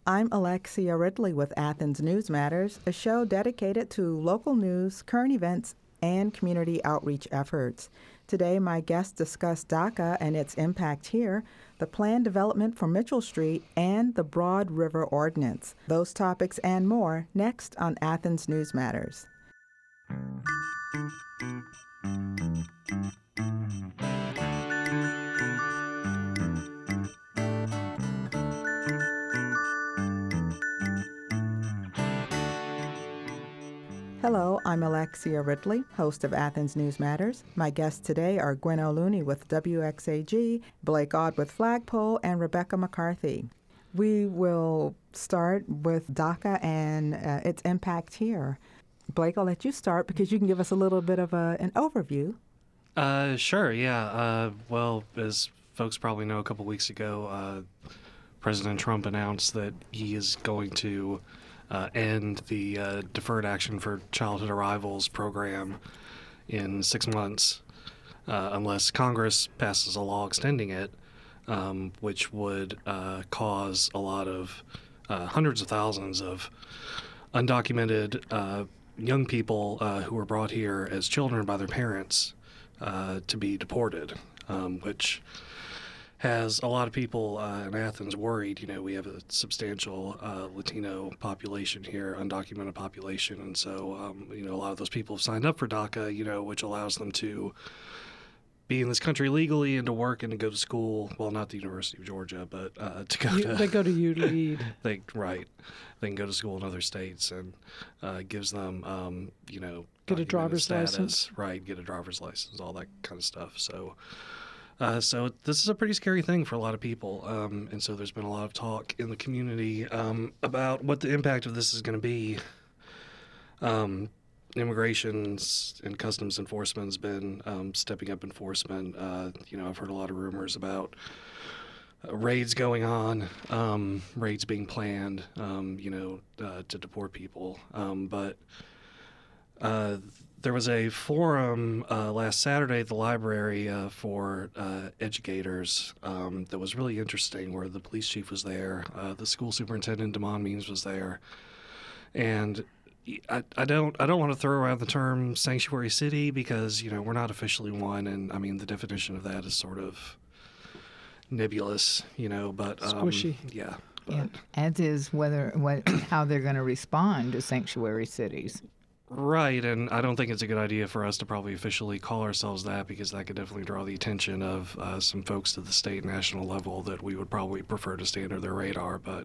I'm Alexia Ridley with Athens News Matters, a show dedicated to local news, current events, and community outreach efforts. Today, my guests discuss DACA and its impact here, the planned development for Mitchell Street, and the Broad River Ordinance. Those topics and more next on Athens News Matters. Hello, I'm Alexia Ridley, host of Athens News Matters. My guests today are Gwen O'Looney with WXAG, Blake Odd with Flagpole, and Rebecca McCarthy. We will start with DACA and its impact here. Blake, I'll let you start because you can give us a little bit of an overview. Sure, yeah. Well, as folks probably know, a couple weeks ago, President Trump announced that he is going to end the Deferred Action for Childhood Arrivals program in 6 months unless Congress passes a law extending it, which would cause a lot of hundreds of thousands of undocumented young people who were brought here as children by their parents to be deported, which has a lot of people in Athens worried. You know, we have a substantial Latino population here, undocumented population, and so, a lot of those people have signed up for DACA, which allows them to be in this country legally and to work and to go to school. Well, not the University of Georgia, but to go to... They go to ULEAD. They can go to school in other states, and gives them, get a driver's status, license. Right, get a driver's license, all that kind of stuff. So this is a pretty scary thing for a lot of people, and so there's been a lot of talk in the community about what the impact of this is going to be. Immigration and Customs Enforcement has been stepping up enforcement. I've heard a lot of rumors about raids going on, raids being planned, to deport people. But there was a forum last Saturday at the library for educators that was really interesting, where the police chief was there, the school superintendent, Damon Means, was there, and I don't want to throw around the term sanctuary city because we're not officially one, and I mean the definition of that is sort of nebulous, but squishy. Yeah. But, as is how they're going to respond to sanctuary cities. Right, and I don't think it's a good idea for us to probably officially call ourselves that, because that could definitely draw the attention of some folks at the state and national level that we would probably prefer to stay under their radar. But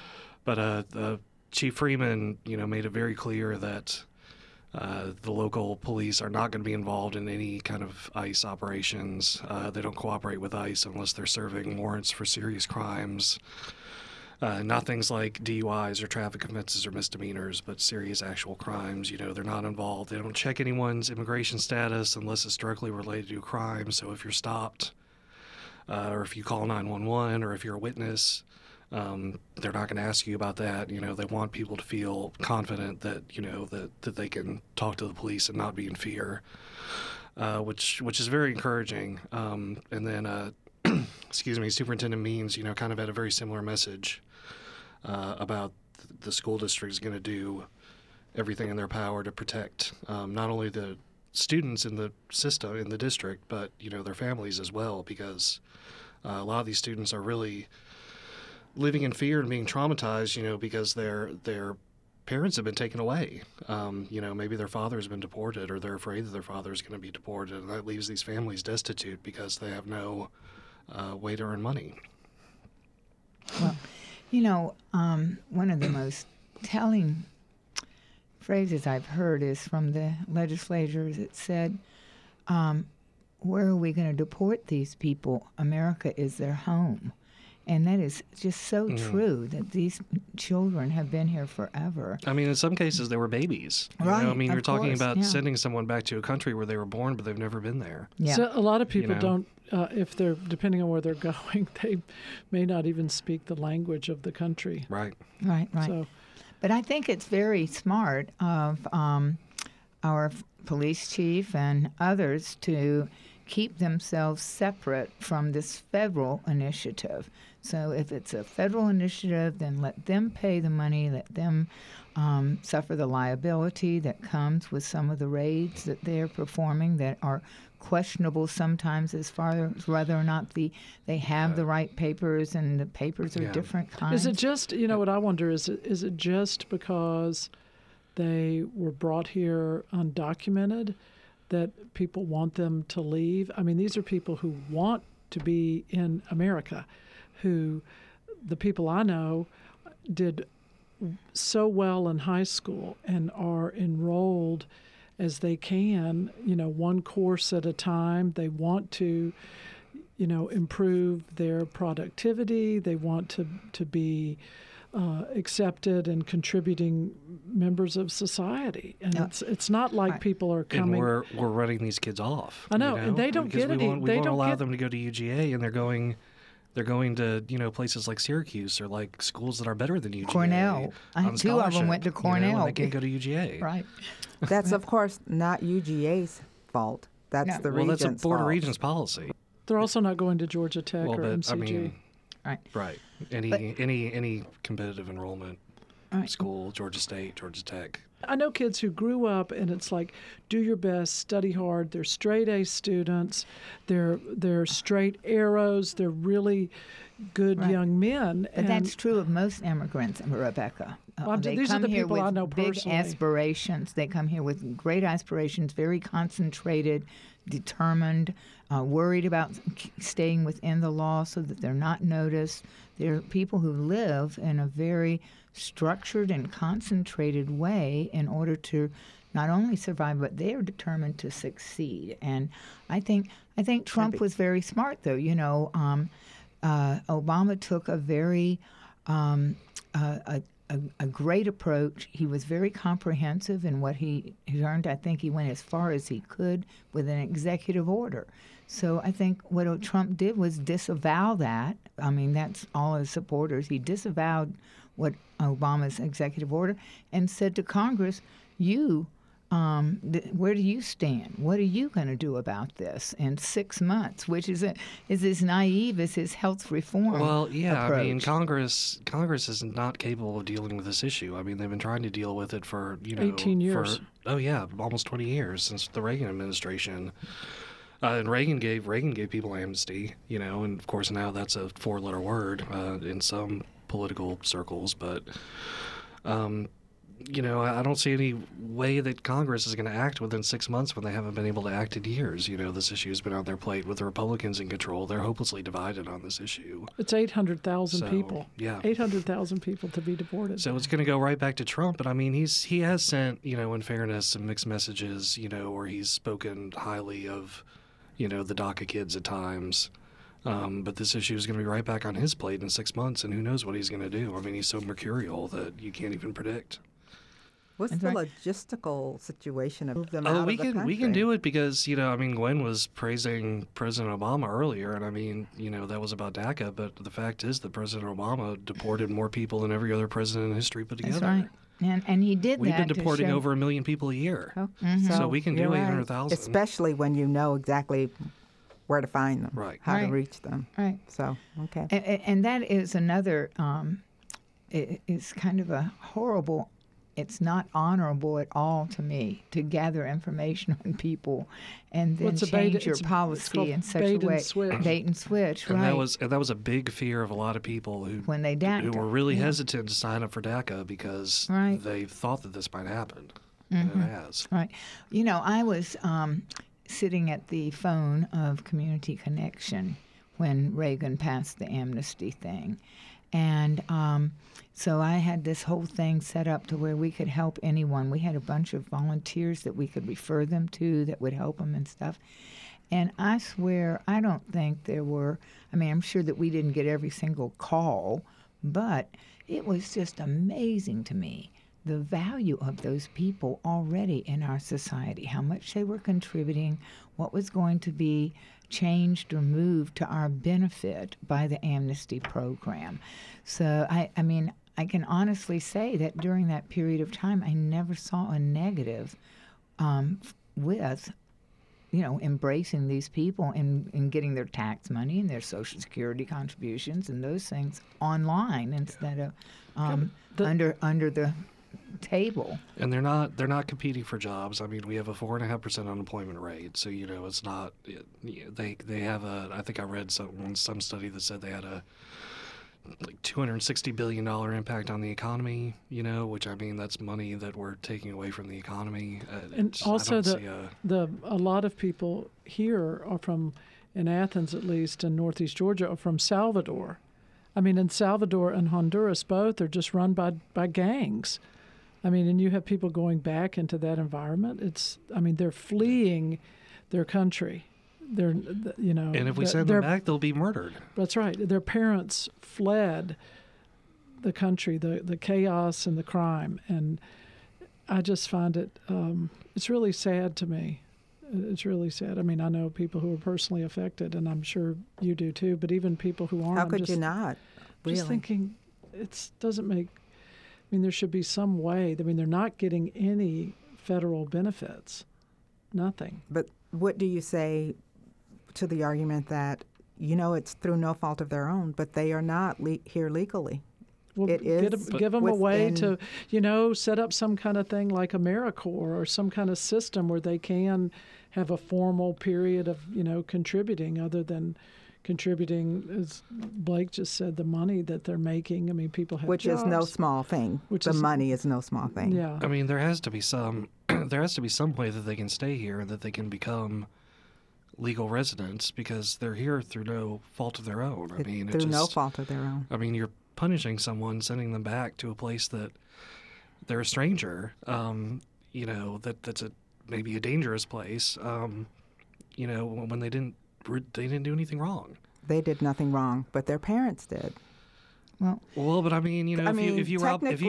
Chief Freeman, made it very clear that the local police are not going to be involved in any kind of ICE operations. They don't cooperate with ICE unless they're serving warrants for serious crimes. Not things like DUIs or traffic offenses or misdemeanors, but serious actual crimes. They're not involved. They don't check anyone's immigration status unless it's directly related to a crime. So if you're stopped, or if you call 911, or if you're a witness, they're not going to ask you about that. They want people to feel confident that, that they can talk to the police and not be in fear, which is very encouraging. And then, Superintendent Means, kind of had a very similar message about the school district is going to do everything in their power to protect not only the students in the system, in the district, but, their families as well, because a lot of these students are really living in fear and being traumatized, because their parents have been taken away. Maybe their father has been deported, or they're afraid that their father is going to be deported, and that leaves these families destitute because they have no way to earn money. Well, one of the most telling phrases I've heard is from the legislators. It said, where are we going to deport these people? America is their home. And that is just so true, that these children have been here forever. I mean, in some cases, they were babies. Right, you're talking about sending someone back to a country where they were born, but they've never been there. Yeah. So a lot of people don't, if they're, depending on where they're going, they may not even speak the language of the country. Right. Right. So, but I think it's very smart of our police chief and others to keep themselves separate from this federal initiative. So if it's a federal initiative, then let them pay the money, let them suffer the liability that comes with some of the raids that they're performing that are questionable sometimes as far as whether or not they have the right papers, and the papers are different kinds. Is it just, what I wonder is it just because they were brought here undocumented that people want them to leave? I mean, these are people who want to be in America, who the people I know did so well in high school and are enrolled as they can, one course at a time. They want to, improve their productivity. They want to be accepted and contributing members of society. And it's not like people are coming. And we're running these kids off. I know, and they don't get it. We won't allow them to go to UGA, and they're going to places like Syracuse or like schools that are better than UGA. Cornell. Two of them went to Cornell. And they can't go to UGA. Right. That's, of course, not UGA's fault. That's the region's that's a Board of fault. Regents policy. They're also not going to Georgia Tech or MCG. I mean, right. Any competitive enrollment school, Georgia State, Georgia Tech. I know kids who grew up, and it's like, do your best, study hard. They're straight A students. They're straight arrows. They're really good young men. But that's true of most immigrants, Rebecca. These are the people I know personally. Big aspirations. They come here with great aspirations, very concentrated, determined, worried about staying within the law so that they're not noticed. They're people who live in a very structured and concentrated way in order to not only survive, but they are determined to succeed. And I think Trump was very smart, though. Obama took a very a great approach. He was very comprehensive in what he learned. I think he went as far as he could with an executive order. So I think what Trump did was disavow that. I mean, that's all his supporters. He disavowed what Obama's executive order and said to Congress, where do you stand? What are you going to do about this in 6 months? Which is as naive as his health reform approach. I mean, Congress is not capable of dealing with this issue. I mean, they've been trying to deal with it for 18 years. Almost 20 years since the Reagan administration. And Reagan gave people amnesty, and of course now that's a 4-letter word in some political circles, but. I don't see any way that Congress is going to act within 6 months when they haven't been able to act in years. This issue has been on their plate with the Republicans in control. They're hopelessly divided on this issue. It's 800,000 people. Yeah. 800,000 people to be deported. So it's going to go right back to Trump. But, I mean, he has sent, in fairness, some mixed messages, where he's spoken highly of, the DACA kids at times. But this issue is going to be right back on his plate in 6 months, and who knows what he's going to do. I mean, he's so mercurial that you can't even predict. What's the logistical situation of move them out of the country? We can do it because, Gwen was praising President Obama earlier, and that was about DACA, but the fact is that President Obama deported more people than every other president in history put together. That's right. And he did We've that. We've been deporting over 1 million people a year. Oh, So we can do 800,000. Especially when you know exactly where to find them, how to reach them. Right. So, okay. And that is another, it's kind of a horrible. It's not honorable at all to me to gather information on people and then change your policy in such a way. Bait and switch, and right? That was a big fear of a lot of people who were really hesitant to sign up for DACA because they thought that this might happen. And it has. Right. I was sitting at the phone of Community Connection when Reagan passed the amnesty thing. And so I had this whole thing set up to where we could help anyone. We had a bunch of volunteers that we could refer them to that would help them and stuff. And I swear, I don't think there were, I'm sure that we didn't get every single call, but it was just amazing to me the value of those people already in our society, how much they were contributing, what was going to be changed or moved to our benefit by the amnesty program. So, I can honestly say that during that period of time, I never saw a negative with embracing these people and getting their tax money and their Social Security contributions and those things online instead of under the table. And they're not competing for jobs. I mean, we have a 4.5% unemployment rate, so it's not. They have I think I read some study that said they had a $260 billion impact on the economy, which, I mean, that's money that we're taking away from the economy. And also a lot of people here are from, in Athens at least, in Northeast Georgia, are from Salvador. I mean, in Salvador and Honduras both are just run by gangs. I mean, and you have people going back into that environment. They're fleeing their country. And if we send them back, they'll be murdered. That's right. Their parents fled the country, the chaos and the crime, and I just find it. It's really sad to me. It's really sad. I mean, I know people who are personally affected, and I'm sure you do too. But even people who aren't. How could you not? Really? Just thinking, it doesn't make. I mean, there should be some way. I mean, they're not getting any federal benefits. Nothing. But what do you say to the argument that, it's through no fault of their own, but they are not here legally? Well, it is give them a way to, set up some kind of thing like AmeriCorps or some kind of system where they can have a formal period of, contributing other than contributing, as Blake just said, the money that they're making. I mean, people have Which jobs. Is no small thing. Money is no small thing. Yeah. I mean, there has to be some way that they can stay here, that they can become legal residents, because they're here through no fault of their own. No fault of their own. I mean, you're punishing someone, sending them back to a place that they're a stranger. That's maybe a dangerous place. When they didn't do anything wrong. They did nothing wrong, but their parents did. Well, but I mean, if you rob a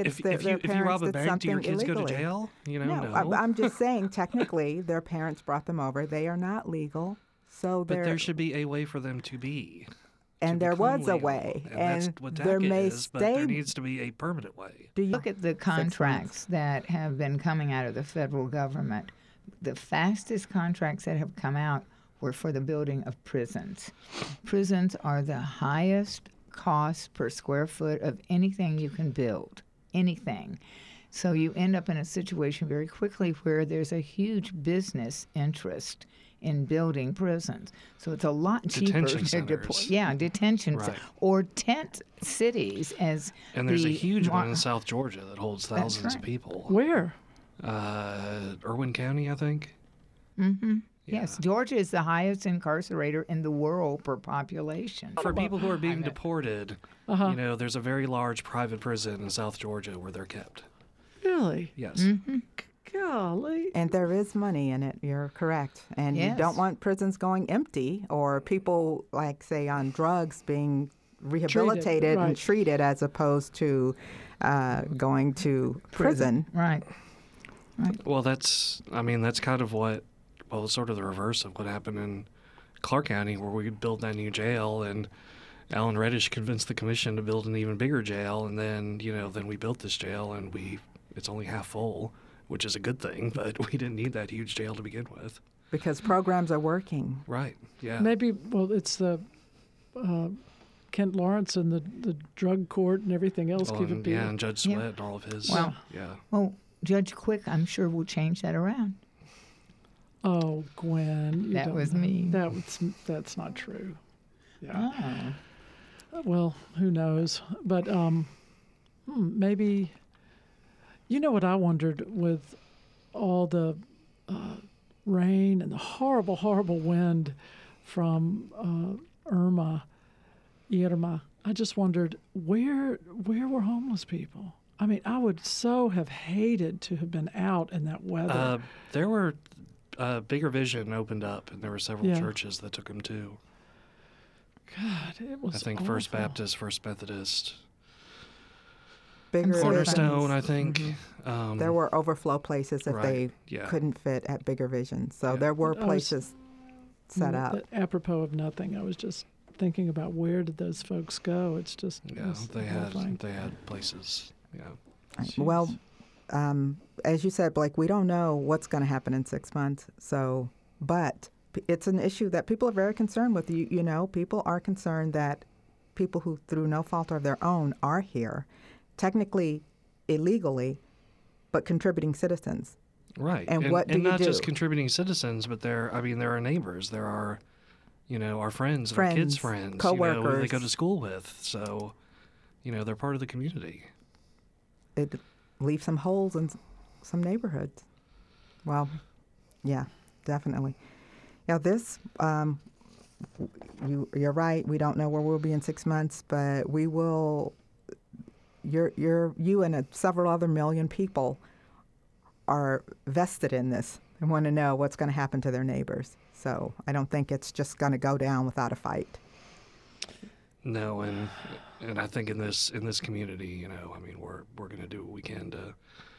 bank, do your kids illegally. go to jail? No. I'm just saying, technically, their parents brought them over. They are not legal, but there should be a way for them to be. And there was a way, and that's what DACA is, but there needs to be a permanent way. Do you look at the contracts that have been coming out of the federal government? The fastest contracts that have come out were for the building of prisons. Prisons are the highest cost per square foot of anything you can build, anything. So you end up in a situation very quickly where there's a huge business interest in building prisons. So it's a lot cheaper to deploy. Detention right. Or tent cities as. And there's a huge one in South Georgia that holds thousands of people. Where? Irwin County, I think. Mm-hmm. Yeah. Yes, Georgia is the highest incarcerator in the world per population. For people who are being deported, there's a very large private prison in South Georgia where they're kept. Really? Yes. Mm-hmm. Golly. And there is money in it. You're correct. And you don't want prisons going empty or people, like, say, on drugs being rehabilitated and treated as opposed to going to prison. Right. Well, that's kind of it's sort of the reverse of what happened in Clark County, where we built that new jail, and Alan Reddish convinced the commission to build an even bigger jail, and then we built this jail, and it's only half full, which is a good thing, but we didn't need that huge jail to begin with. Because programs are working. Right, yeah. Maybe, it's the Kent Lawrence and the drug court and everything else. And Judge Sweat and all of his. Well, Judge Quick, I'm sure, will change that around. Oh, Gwen. That was me. That's not true. Yeah. Oh. Well, who knows? But maybe, what I wondered with all the rain and the horrible, horrible wind from Irma, I just wondered, where were homeless people? I mean, I would so have hated to have been out in that weather. There were... Bigger Vision opened up, and there were several churches that took them too. God, it was. I think awful. First Baptist, First Methodist, Bigger Cornerstone. I think there were overflow places if they couldn't fit at Bigger Vision. So there were places set up. Apropos of nothing, I was just thinking about where did those folks go. It's just they had places. Yeah. Well. As you said, Blake, we don't know what's going to happen in 6 months, so But it's an issue that people are very concerned with. You know, people are concerned that people who, through no fault of their own, are here, technically illegally, but contributing citizens. Right. And what do and you not do? just contributing citizens, but there are neighbors. There are, our friends, and our kids' friends, coworkers. Who they go to school with. So, they're part of the community. It leaves some holes in some neighborhoods. Well, yeah, definitely. Now this, you're right. We don't know where we'll be in 6 months, but we will. You and several other million people are vested in this and want to know what's going to happen to their neighbors. So I don't think it's just going to go down without a fight. No, and I think in this community, we're going to do what we can to.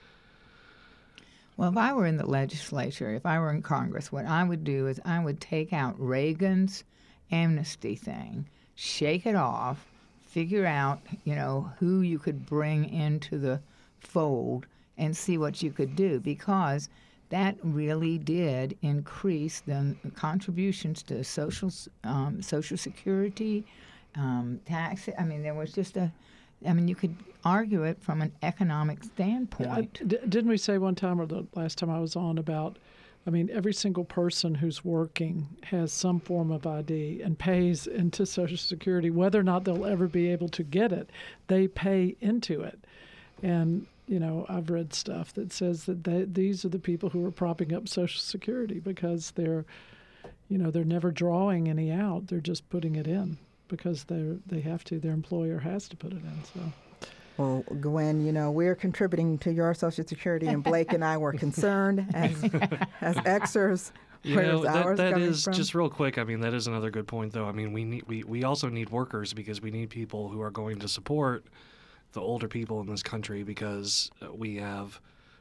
Well, if I were in the legislature, if I were in Congress, what I would do is I would take out Reagan's amnesty thing, shake it off, figure out, who you could bring into the fold and see what you could do, because that really did increase the contributions to Social Security, tax. I mean, there was just you could argue it from an economic standpoint. Didn't we say one time, or the last time I was on, about, every single person who's working has some form of ID and pays into Social Security, whether or not they'll ever be able to get it, they pay into it. And, I've read stuff that says that these are the people who are propping up Social Security because they're never drawing any out. They're just putting it in because they have to. Their employer has to put it in. So. Well, Gwen, we're contributing to your Social Security, and Blake and I were concerned as Xers. That is from? Just real quick. That is another good point, though. We also need workers because we need people who are going to support the older people in this country, because we have,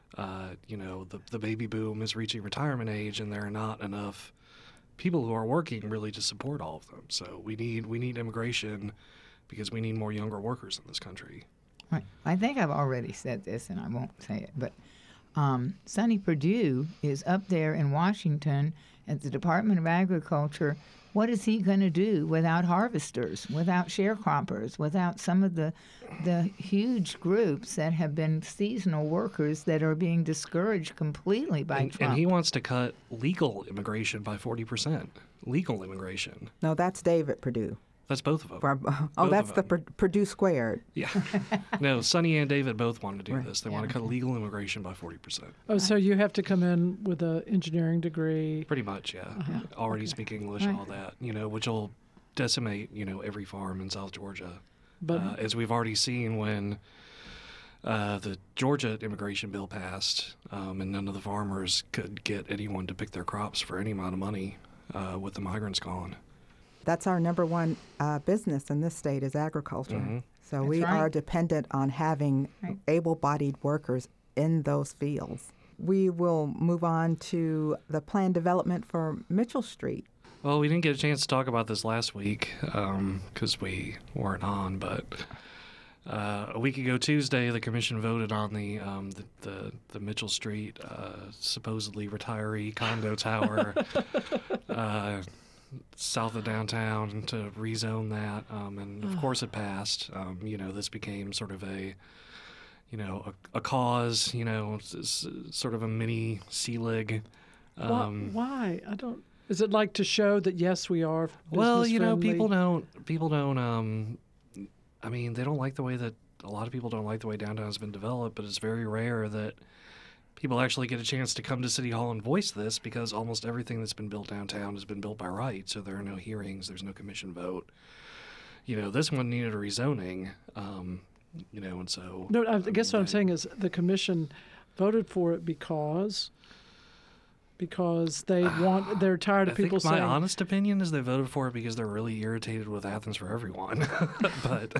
the baby boom is reaching retirement age, and there are not enough people who are working really to support all of them. So we need immigration because we need more younger workers in this country. Right. I think I've already said this, and I won't say it, but Sonny Perdue is up there in Washington at the Department of Agriculture. What is he going to do without harvesters, without sharecroppers, without some of the huge groups that have been seasonal workers that are being discouraged completely by Trump? And he wants to cut legal immigration by 40%. Legal immigration. No, that's David Perdue. That's both of them. That's the Purdue Squared. Yeah. No, Sonny and David both want to do this. They want to cut legal immigration by 40%. Oh, so you have to come in with an engineering degree? Pretty much, yeah. Already speak English and all that, which will decimate, every farm in South Georgia. But as we've already seen when the Georgia immigration bill passed, and none of the farmers could get anyone to pick their crops for any amount of money with the migrants gone. That's our number one business in this state is agriculture. Mm-hmm. So That's we right. are dependent on having able-bodied workers in those fields. We will move on to the planned development for Mitchell Street. Well, we didn't get a chance to talk about this last week because we weren't on, but a week ago Tuesday, the commission voted on the Mitchell Street supposedly retiree condo tower south of downtown to rezone that, and of course it passed. This became sort of a cause, sort of a mini Selig. Why? I don't. Is it like to show that yes, we are business-friendly? people don't. They don't like the way that a lot of people don't like the way downtown has been developed, but it's very rare that people actually get a chance to come to City Hall and voice this, because almost everything that's been built downtown has been built by right, so there are no hearings, there's no commission vote. This one needed a rezoning, and so... No, I guess what I'm saying is the commission voted for it because they're tired of people saying... My honest opinion is they voted for it because they're really irritated with Athens for Everyone. But...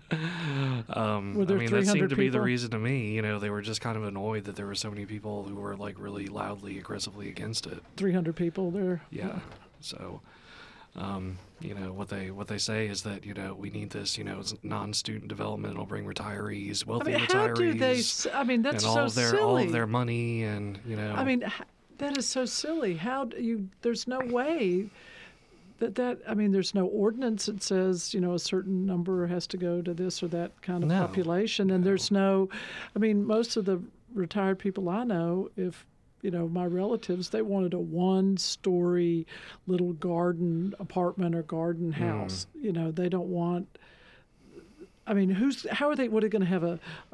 that seemed to be the reason to me. They were just kind of annoyed that there were so many people who were really loudly, aggressively against it. 300 people there. Yeah. So, what they say is that we need this. It's non-student development. It'll bring retirees, wealthy retirees. How do they? That's and so silly. All of their money, and That is so silly. How do you? There's no way I mean, there's no ordinance that says, a certain number has to go to this or that kind of population. And there's no, I mean, most of the retired people I know, if, my relatives, they wanted a 1-story little garden apartment or garden house. They don't want, I mean, what are they going to have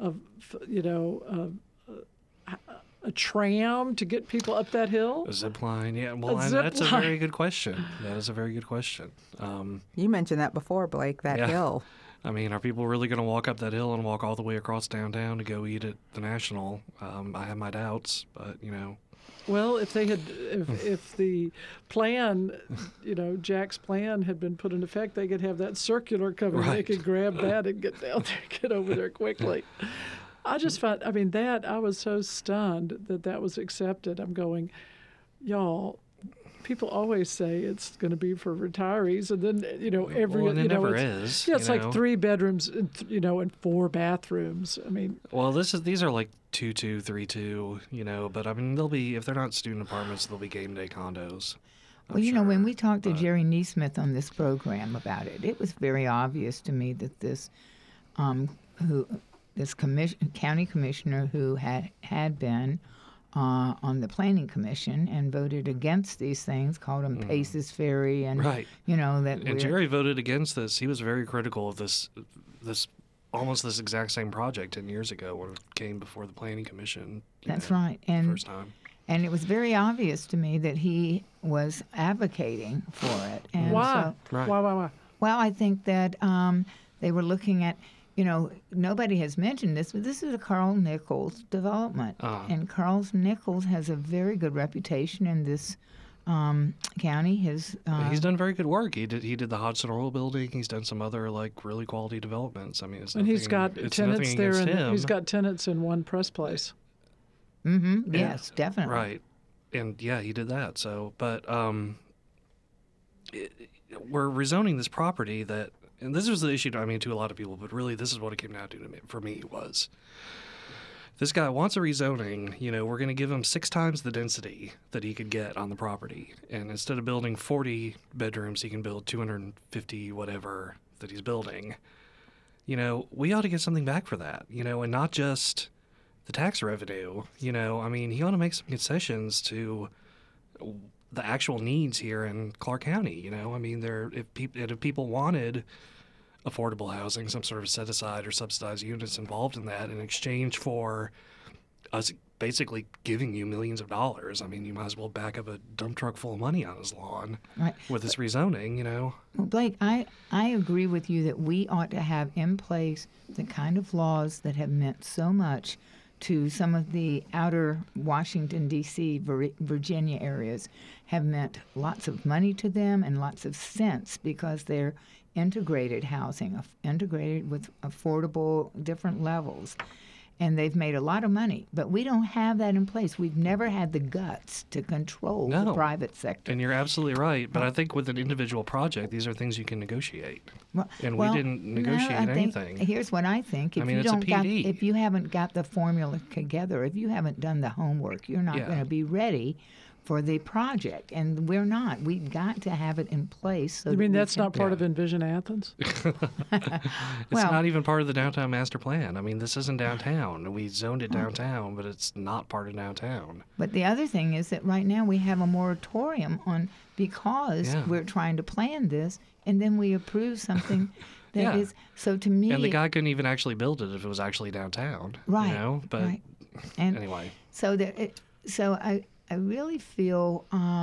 a tram to get people up that hill? A zip line, yeah. Well, that's a very good question. That is a very good question. You mentioned that before, Blake, that hill. I mean, are people really going to walk up that hill and walk all the way across downtown to go eat at the National? I have my doubts, but, Well, if they had, if the plan, Jack's plan had been put in effect, they could have that circular coming. Right. They could grab that and get down there, get over there quickly. I just found, I was so stunned that was accepted. I'm going, y'all, people always say it's going to be for retirees, and then, it never is. Yeah, it's like 3 bedrooms, and 4 bathrooms. I mean. Well, these are like 2-2, 3-2, but I mean, they'll be, if they're not student apartments, they'll be game day condos. When we talked to Jerry Neesmith on this program about it, it was very obvious to me that this, county commissioner who had been on the planning commission and voted against these things, called them Paces Ferry, and right. And Jerry voted against this. He was very critical of this almost this exact same project 10 years ago when it came before the planning commission. That's right, and first time. And it was very obvious to me that he was advocating for it. And why? Why? Well, I think that they were looking at. Nobody has mentioned this, but this is a Carl Nichols development. And Carl Nichols has a very good reputation in this county. He's done very good work. He did the Hodgson Oil Building. He's done some other really quality developments. I mean, he's got tenants there. He's got tenants in One Press Place. Mm-hmm. Yeah. Yes, definitely. Right, and he did that. So, but we're rezoning this property that. And this was the issue, to a lot of people, but really this is what it came down to for me was this guy wants a rezoning. We're going to give him 6 times the density that he could get on the property. And instead of building 40 bedrooms, he can build 250 whatever that he's building. We ought to get something back for that, and not just the tax revenue. He ought to make some concessions to the actual needs here in Clark County. If people wanted affordable housing, some sort of set aside or subsidized units involved in that in exchange for us basically giving you millions of dollars, you might as well back up a dump truck full of money on his lawn with this rezoning, Well, Blake, I agree with you that we ought to have in place the kind of laws that have meant so much to some of the outer Washington, D.C., Virginia areas, have meant lots of money to them and lots of sense because they're integrated housing, integrated with affordable different levels. And they've made a lot of money. But we don't have that in place. We've never had the guts to control the private sector. And you're absolutely right. But I think with an individual project, these are things you can negotiate. We didn't negotiate anything. Here's what I think. If you haven't got the formula together, if you haven't done the homework, you're not going to be ready for the project, and we're not. We've got to have it in place. You mean that's not part of Envision Athens? It's not even part of the downtown master plan. This isn't downtown. We zoned it downtown, but it's not part of downtown. But the other thing is that right now we have a moratorium because we're trying to plan this, and then we approve something that is. So to me, and the guy couldn't even actually build it if it was actually downtown. Right. But right. And anyway. So I really feel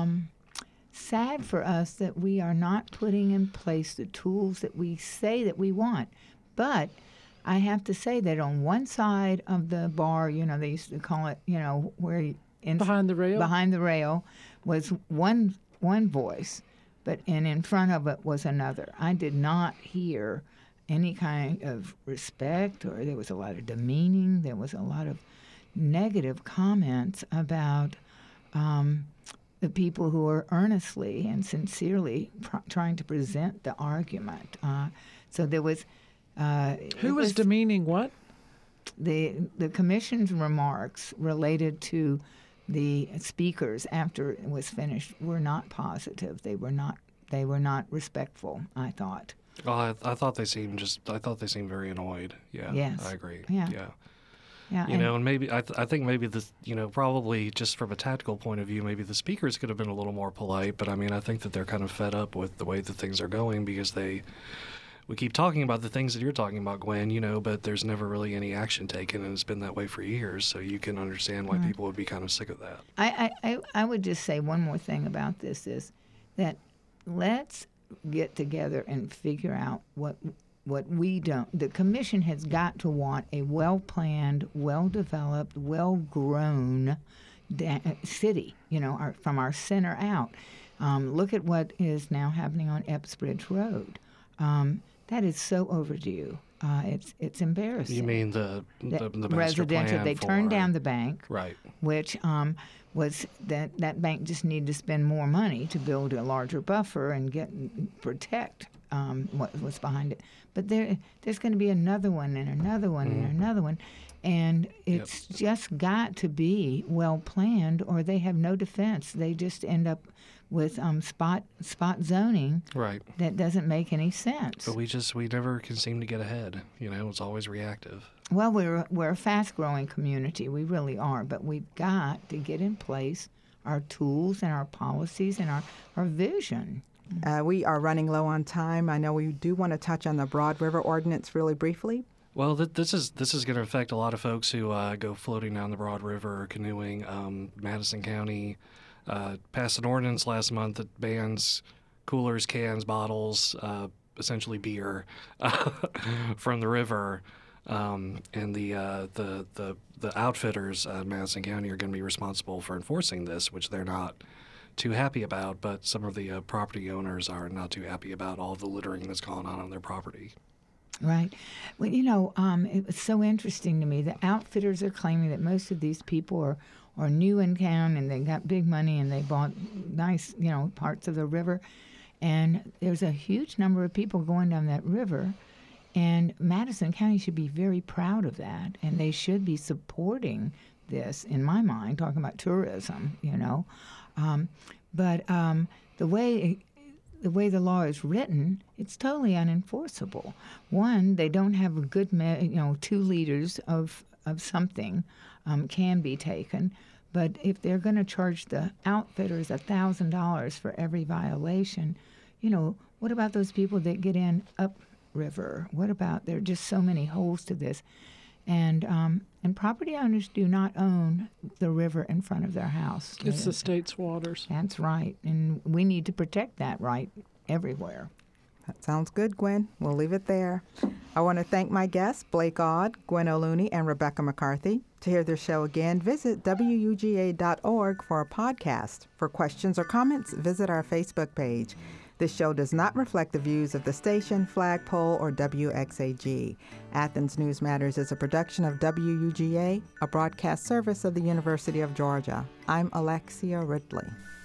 sad for us that we are not putting in place the tools that we say that we want. But I have to say that on one side of the bar, they used to call it, where behind the rail was one voice, but in front of it was another. I did not hear any kind of respect, or there was a lot of demeaning. There was a lot of negative comments about the people who are earnestly and sincerely trying to present the argument. So there was... Who was demeaning what? The commission's remarks related to the speakers after it was finished were not positive. They were not respectful, I thought. Well, I thought they seemed very annoyed. Yeah, yes. I agree. Yeah. Yeah, and maybe I think maybe this, probably just from a tactical point of view, maybe the speakers could have been a little more polite. But I mean, I think that they're kind of fed up with the way that things are going because we keep talking about the things that you're talking about, Gwen, but there's never really any action taken, and it's been that way for years. So you can understand why people would be kind of sick of that. I would just say one more thing about this is that let's get together and figure out what we don't. The commission has got to want a well-planned, well-developed, well-grown city, from our center out. Look at what is now happening on Epps Bridge Road. That is so overdue. It's embarrassing. You mean the master residential? Plan they turned down the bank, right? Which was that bank just needed to spend more money to build a larger buffer and protect what was behind it. But there's going to be another one and another one and another one, and it's just got to be well planned, or they have no defense. They just end up with spot zoning, right? That doesn't make any sense. But we never can seem to get ahead. It's always reactive. Well, we're a fast-growing community. We really are. But we've got to get in place our tools and our policies and our vision. We are running low on time. I know we do want to touch on the Broad River Ordinance really briefly. Well, this is going to affect a lot of folks who go floating down the Broad River or canoeing. Madison County passed an ordinance last month that bans coolers, cans, bottles, essentially beer, from the river. And the outfitters in Madison County are going to be responsible for enforcing this, which they're not too happy about. But some of the property owners are not too happy about all the littering that's going on their property. Right. Well, it was so interesting to me. The outfitters are claiming that most of these people are new in town and they got big money and they bought nice, parts of the river. And there's a huge number of people going down that river. And Madison County should be very proud of that. And they should be supporting this, in my mind, talking about tourism, But the way the law is written, it's totally unenforceable. One, they don't have a good, 2 liters of something can be taken. But if they're going to charge the outfitters $1,000 for every violation, what about those people that get in upriver? What about, there are just so many holes to this. And property owners do not own the river in front of their house. It's the state's waters. That's right. And we need to protect that right everywhere. That sounds good, Gwen. We'll leave it there. I want to thank my guests, Blake Aud, Gwen O'Looney, and Rebecca McCarthy. To hear their show again, visit WUGA.org for a podcast. For questions or comments, visit our Facebook page. This show does not reflect the views of the station, Flagpole, or WXAG. Athens News Matters is a production of WUGA, a broadcast service of the University of Georgia. I'm Alexia Ridley.